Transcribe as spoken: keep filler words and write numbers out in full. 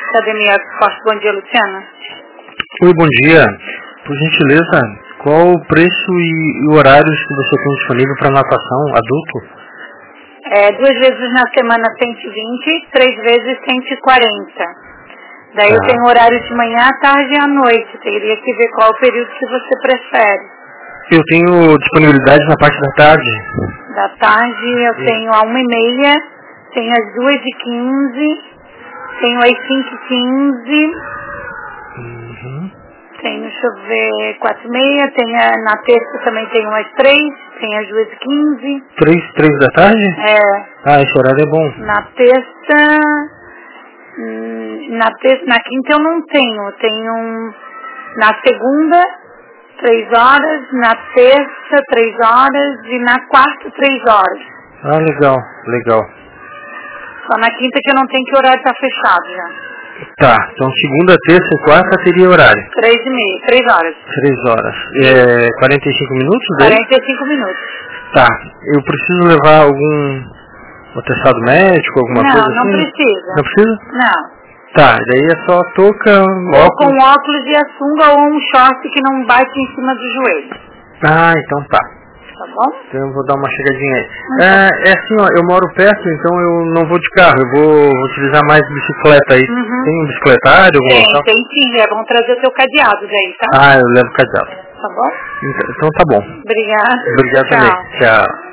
Academia Esporte. Bom dia, Luciana. Oi, bom dia. Por gentileza, qual o preço e, e horários que você tem disponível para natação adulto? É, duas vezes na semana cento e vinte, três vezes cento e quarenta. Daí Tá. eu tenho horário de manhã, à tarde e à noite. Teria que ver qual o período que você prefere. Eu tenho disponibilidade na parte da tarde. Da tarde eu Sim. tenho a uma e meia, tenho às duas e quinze, tenho às cinco e quinze, Uhum. tenho, deixa eu ver, quatro e meia, tenho a- na terça também tenho às três, tenho às duas e quinze. Três, três da tarde? É, Ah, esse horário é bom. na terça, hum, na terça, na quinta eu não tenho, eu tenho um, na segunda, três horas, na terça, três horas e na quarta, três horas. Ah, legal, legal. Só na quinta que eu não tenho, que o horário está fechado já. Tá, então segunda, terça e quarta teria horário. Três e meia, três horas. Três horas. É quarenta e cinco minutos daí? Quarenta e cinco minutos. Tá, eu preciso levar algum atestado médico, alguma Não, coisa não assim? precisa. Não precisa? Não. Tá, daí é só touca, Ou com óculos. óculos e a sunga ou um short que não bate em cima do joelho. Ah, então tá. Tá bom? Então eu vou dar uma chegadinha aí. Uhum. É, é assim, ó, eu moro perto, então eu não vou de carro, eu vou, vou utilizar mais bicicleta aí. Uhum. Tem um bicicletário, algum Tem, local? tem sim. É bom trazer o seu cadeado daí, tá? Ah, eu levo cadeado. Tá bom? Então, então tá bom. Obrigada. Obrigado Tchau. também. Tchau.